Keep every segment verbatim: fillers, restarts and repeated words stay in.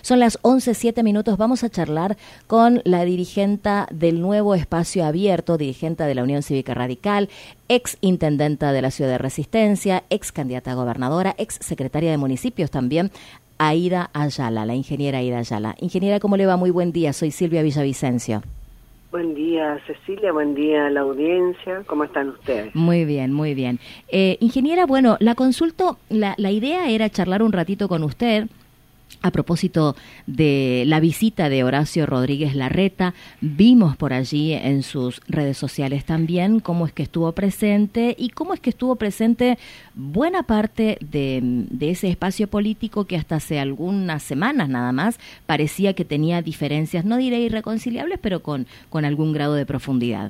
Son las once, siete minutos. Vamos a charlar con la dirigenta del nuevo Espacio Abierto, dirigenta de la Unión Cívica Radical, ex intendenta de la Ciudad de Resistencia, ex candidata a gobernadora, ex secretaria de municipios también, Aida Ayala, la ingeniera Aida Ayala. Ingeniera, ¿cómo le va? Muy buen día. Soy Silvia Villavicencio. Buen día, Cecilia, buen día a la audiencia. ¿Cómo están ustedes? Muy bien, muy bien. Eh, ingeniera, bueno, la consulto, la, la idea era charlar un ratito con usted a propósito de la visita de Horacio Rodríguez Larreta. Vimos por allí en sus redes sociales también cómo es que estuvo presente y cómo es que estuvo presente buena parte de, de ese espacio político que hasta hace algunas semanas nada más parecía que tenía diferencias, no diré irreconciliables, pero con, con algún grado de profundidad.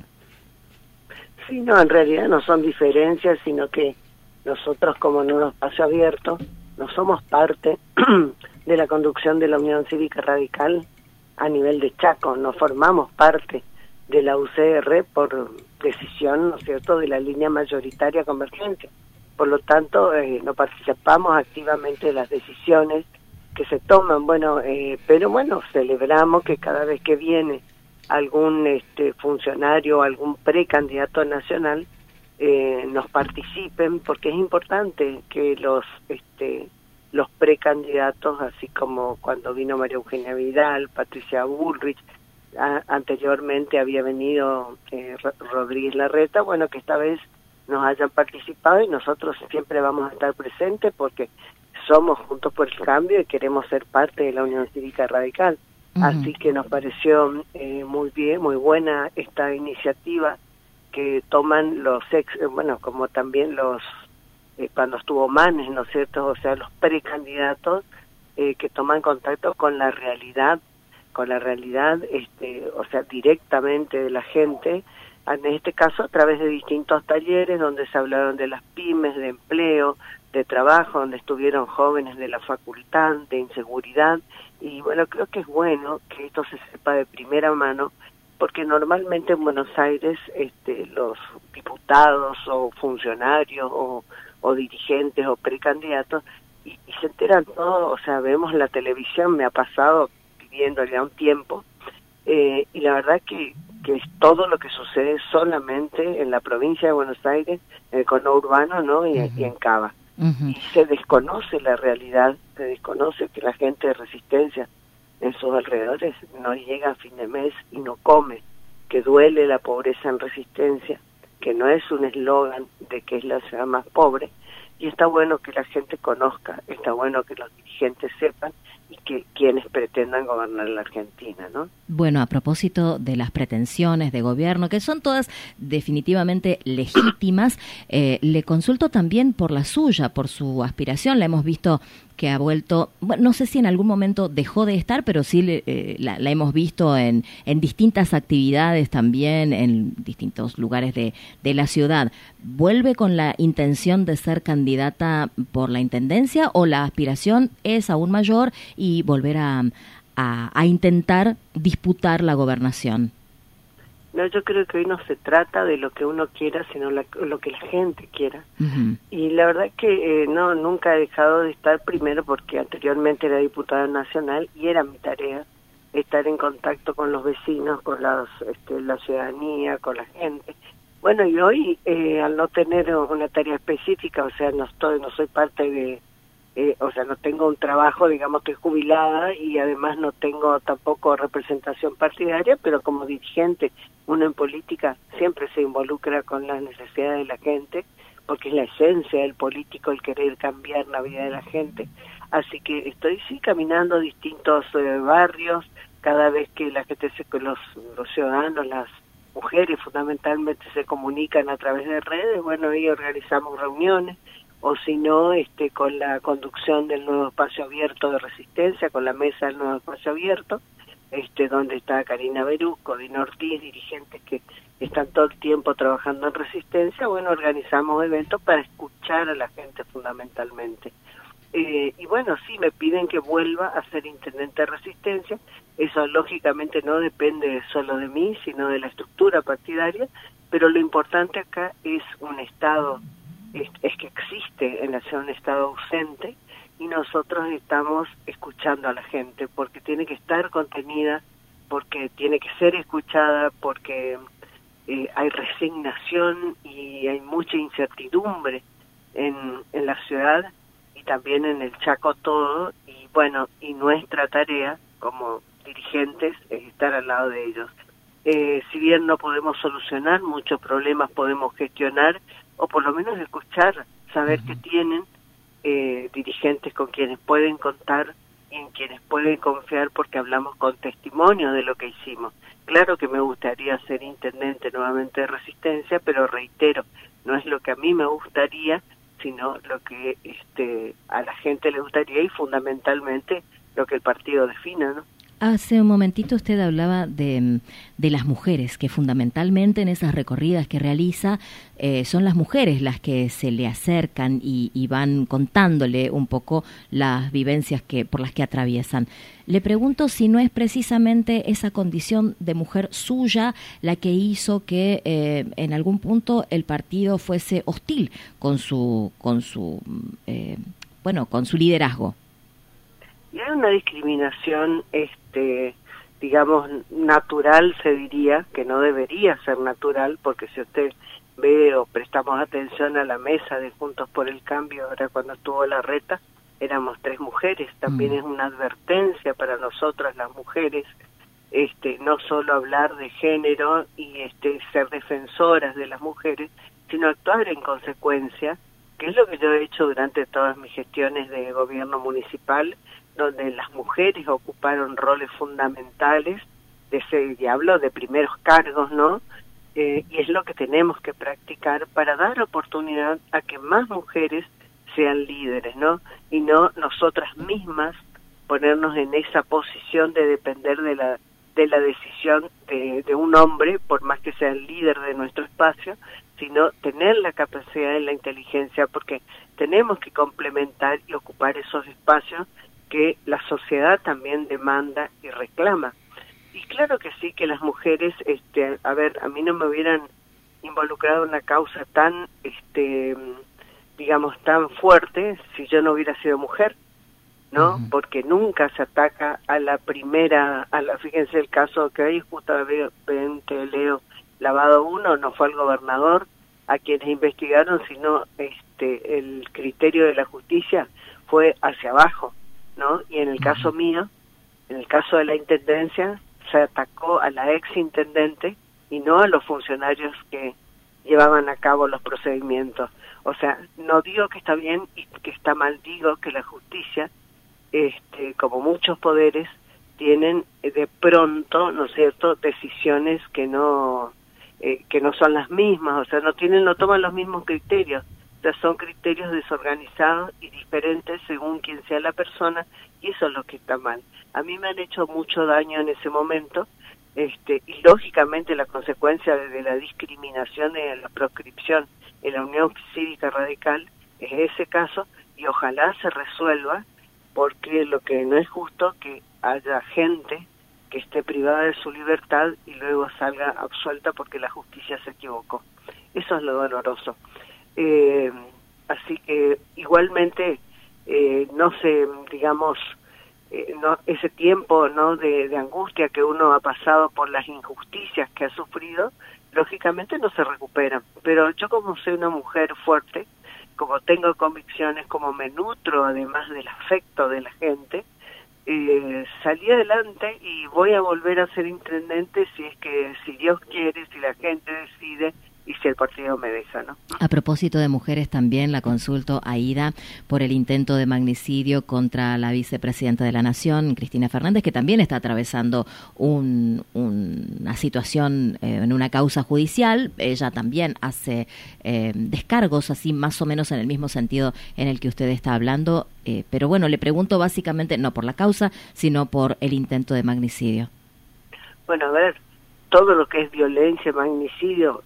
Sí, no, en realidad no son diferencias, sino que nosotros como en un espacio abierto no somos parte de la conducción de la Unión Cívica Radical a nivel de Chaco, no formamos parte de la U C R por decisión, ¿no es cierto?, de la línea mayoritaria convergente. Por lo tanto, eh, no participamos activamente de las decisiones que se toman, bueno, eh, pero bueno, celebramos que cada vez que viene algún este, funcionario, algún precandidato nacional, eh, nos participen, porque es importante que los este los precandidatos, así como cuando vino María Eugenia Vidal, Patricia Bullrich, a, anteriormente había venido eh, Rodríguez Larreta, bueno, que esta vez nos hayan participado y nosotros siempre vamos a estar presentes porque somos Juntos por el Cambio y queremos ser parte de la Unión Cívica Radical. Uh-huh. Así que nos pareció eh, muy bien, muy buena esta iniciativa que toman los ex, bueno, como también los Eh, cuando estuvo Manes, ¿no es cierto?, o sea, los precandidatos eh, que toman contacto con la realidad, con la realidad, este, o sea, directamente de la gente, en este caso a través de distintos talleres donde se hablaron de las pymes, de empleo, de trabajo, donde estuvieron jóvenes de la facultad, de inseguridad, y bueno, creo que es bueno que esto se sepa de primera mano, porque normalmente en Buenos Aires este, los diputados o funcionarios o o dirigentes o precandidatos, y, y se enteran todo, o sea, vemos la televisión, me ha pasado viviendo ya un tiempo, eh, y la verdad que, que es todo lo que sucede solamente en la provincia de Buenos Aires, en el conurbano, ¿no?, y, uh-huh. y en Cava. Uh-huh. Y se desconoce la realidad, se desconoce que la gente de Resistencia en sus alrededores no llega a fin de mes y no come, que duele la pobreza en Resistencia, que no es un eslogan de que es la ciudad más pobre, y está bueno que la gente conozca, está bueno que los dirigentes sepan y que quienes pretendan gobernar la Argentina, ¿no? Bueno, a propósito de las pretensiones de gobierno, que son todas definitivamente legítimas, eh, le consulto también por la suya, por su aspiración. La hemos visto que ha vuelto, bueno, no sé si en algún momento dejó de estar, pero sí eh, la, la hemos visto en, en distintas actividades también, en distintos lugares de, de la ciudad. ¿Vuelve con la intención de ser candidata por la intendencia o la aspiración es aún mayor y volver a, a, a intentar disputar la gobernación? No, yo creo que hoy no se trata de lo que uno quiera, sino la, lo que la gente quiera. Uh-huh. Y la verdad que eh, no, nunca he dejado de estar, primero porque anteriormente era diputada nacional y era mi tarea estar en contacto con los vecinos, con las, este, la ciudadanía, con la gente. Bueno, y hoy eh, al no tener una tarea específica, o sea, no estoy, no soy parte de Eh, o sea, no tengo un trabajo, digamos que jubilada, y además no tengo tampoco representación partidaria, pero como dirigente, uno en política siempre se involucra con las necesidades de la gente, porque es la esencia del político el querer cambiar la vida de la gente. Así que estoy sí caminando distintos eh, barrios, cada vez que la gente, se, los, los ciudadanos, las mujeres fundamentalmente se comunican a través de redes, bueno, ahí organizamos reuniones, o si no, este, con la conducción del nuevo espacio abierto de Resistencia, con la mesa del nuevo espacio abierto, este, donde está Karina Berusco, Dino Ortiz, dirigentes que están todo el tiempo trabajando en Resistencia. Bueno, organizamos eventos para escuchar a la gente fundamentalmente. Eh, y bueno, sí, me piden que vuelva a ser intendente de Resistencia. Eso lógicamente no depende solo de mí, sino de la estructura partidaria, pero lo importante acá es un Estado, es, es que existe en la ciudad un Estado ausente, y nosotros estamos escuchando a la gente, porque tiene que estar contenida, porque tiene que ser escuchada, porque eh, hay resignación y hay mucha incertidumbre en, en la ciudad y también en el Chaco todo, y bueno, y nuestra tarea como dirigentes es estar al lado de ellos. Eh, si bien no podemos solucionar muchos problemas, podemos gestionar o por lo menos escuchar, saber uh-huh. que tienen eh, dirigentes con quienes pueden contar y en quienes pueden confiar, porque hablamos con testimonio de lo que hicimos. Claro que me gustaría ser intendente nuevamente de Resistencia, pero reitero, no es lo que a mí me gustaría, sino lo que este, a la gente le gustaría y fundamentalmente lo que el partido defina, ¿no? Hace un momentito usted hablaba de, de las mujeres, que fundamentalmente en esas recorridas que realiza eh, son las mujeres las que se le acercan y, y van contándole un poco las vivencias que por las que atraviesan. Le pregunto si no es precisamente esa condición de mujer suya la que hizo que eh, en algún punto el partido fuese hostil con su, con su, eh, bueno, con su liderazgo. Y hay una discriminación, este, digamos, natural, se diría, que no debería ser natural, porque si usted ve o prestamos atención a la mesa de Juntos por el Cambio, ahora cuando estuvo Larreta, éramos tres mujeres, también mm. es una advertencia para nosotras las mujeres, este, no solo hablar de género y este, ser defensoras de las mujeres, sino actuar en consecuencia, que es lo que yo he hecho durante todas mis gestiones de gobierno municipal, donde las mujeres ocuparon roles fundamentales de ese diablo de primeros cargos, ¿no? Eh, y es lo que tenemos que practicar para dar oportunidad a que más mujeres sean líderes, ¿no? Y no nosotras mismas ponernos en esa posición de depender de la de la decisión de, de un hombre, por más que sea el líder de nuestro espacio, sino tener la capacidad y la inteligencia, porque tenemos que complementar y ocupar esos espacios que la sociedad también demanda y reclama. Y claro que sí, que las mujeres, este, a ver, a mí no me hubieran involucrado en una causa tan, este, digamos, tan fuerte si yo no hubiera sido mujer, ¿no? Uh-huh. Porque nunca se ataca a la primera, a la, fíjense el caso que hay justamente Leo Lavado uno, no fue al gobernador a quienes investigaron, sino este, el criterio de la justicia fue hacia abajo, ¿no? Y en el caso mío, en el caso de la intendencia, se atacó a la ex intendente y no a los funcionarios que llevaban a cabo los procedimientos. O sea, no digo que está bien y que está mal, digo que la justicia, este, como muchos poderes, tienen de pronto, ¿no es cierto?, decisiones que no eh, que no son las mismas, o sea, no tienen, no toman los mismos criterios. O sea, son criterios desorganizados y diferentes según quien sea la persona, y eso es lo que está mal. A mí me han hecho mucho daño en ese momento, este, y lógicamente la consecuencia de la discriminación de la proscripción en la Unión Cívica Radical es ese caso, y ojalá se resuelva, porque lo que no es justo que haya gente que esté privada de su libertad y luego salga absuelta porque la justicia se equivocó. Eso es lo doloroso. Eh, así que igualmente eh, no sé, digamos, eh, no ese tiempo no de, de angustia que uno ha pasado por las injusticias que ha sufrido, lógicamente no se recuperan. Pero yo, como soy una mujer fuerte, como tengo convicciones, como me nutro además del afecto de la gente, eh, salí adelante y voy a volver a ser intendente si es que, si Dios quiere, si la gente decide y si el partido me deja, ¿no? A propósito de mujeres, también la consulto a Ida por el intento de magnicidio contra la vicepresidenta de la Nación, Cristina Fernández, que también está atravesando un, un, una situación eh, en una causa judicial. Ella también hace eh, descargos, así más o menos en el mismo sentido en el que usted está hablando. Eh, pero bueno, le pregunto básicamente, no por la causa, sino por el intento de magnicidio. Bueno, a ver, todo lo que es violencia, magnicidio,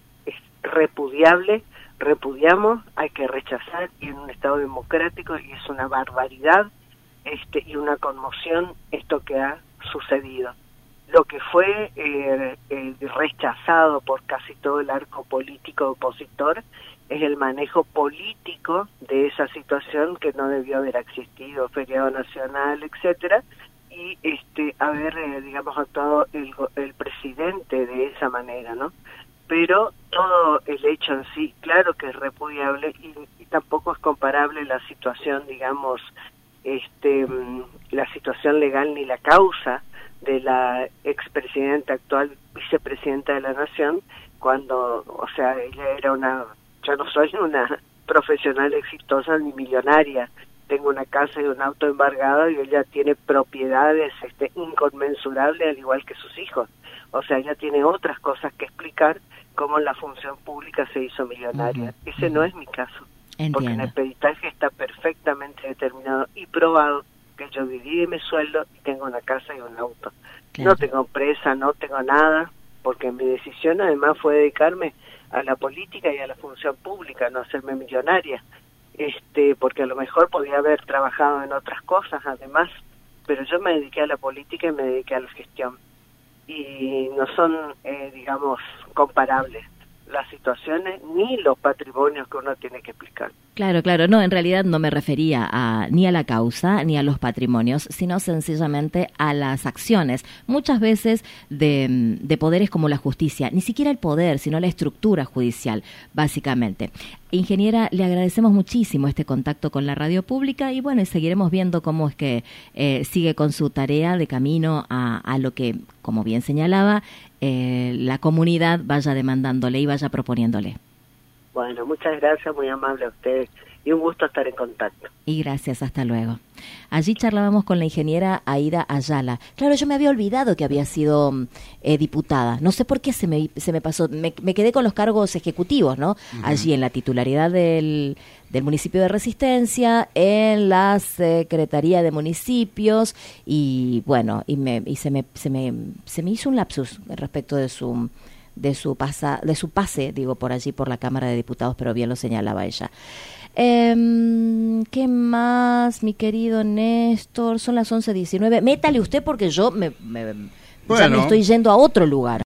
repudiable, repudiamos, hay que rechazar, y en un Estado democrático, y es una barbaridad este y una conmoción esto que ha sucedido. lo que fue eh, eh, rechazado por casi todo el arco político opositor es el manejo político de esa situación, que no debió haber existido feriado nacional, etcétera, y este haber, eh, digamos, actuado el, el presidente de esa manera, ¿no? Pero todo el hecho en sí, claro que es repudiable, y, y tampoco es comparable la situación, digamos, este la situación legal ni la causa de la expresidenta actual vicepresidenta de la Nación, cuando, o sea, ella era una, yo no soy una profesional exitosa ni millonaria, tengo una casa y un auto embargado, y ella tiene propiedades este, inconmensurables, al igual que sus hijos. O sea, ella tiene otras cosas que explicar, cómo la función pública se hizo millonaria. Uh-huh. Ese uh-huh. no es mi caso. Entiendo. Porque en el peritaje está perfectamente determinado y probado que yo viví de mi sueldo y tengo una casa y un auto. Claro. No tengo empresa, no tengo nada, porque mi decisión además fue dedicarme a la política y a la función pública, no hacerme millonaria. Este, porque a lo mejor podía haber trabajado en otras cosas además, pero yo me dediqué a la política y me dediqué a la gestión. Y no son, eh, digamos, comparables las situaciones ni los patrimonios que uno tiene que explicar. Claro, claro, no, en realidad no me refería a, ni a la causa ni a los patrimonios, sino sencillamente a las acciones, muchas veces de, de poderes como la justicia, ni siquiera el poder, sino la estructura judicial, básicamente. Ingeniera, le agradecemos muchísimo este contacto con la radio pública y bueno, y seguiremos viendo cómo es que eh, sigue con su tarea de camino a, a lo que, como bien señalaba, eh, la comunidad vaya demandándole y vaya proponiéndole. Bueno, muchas gracias, muy amable a ustedes y un gusto estar en contacto. Y gracias, hasta luego. Allí charlábamos con la ingeniera Aida Ayala. Claro, yo me había olvidado que había sido eh, diputada. No sé por qué se me, se me pasó. Me, me quedé con los cargos ejecutivos, ¿no? Uh-huh. Allí en la titularidad del, del municipio de Resistencia, en la Secretaría de Municipios y bueno, y, me, y se, me, se, me, se me hizo un lapsus respecto de su... de su pasa, de su pase, digo, por allí por la Cámara de Diputados, pero bien lo señalaba ella. Eh, ¿Qué más, mi querido Néstor? Son las once diecinueve. Métale usted porque yo me, me, bueno. ya me estoy yendo a otro lugar.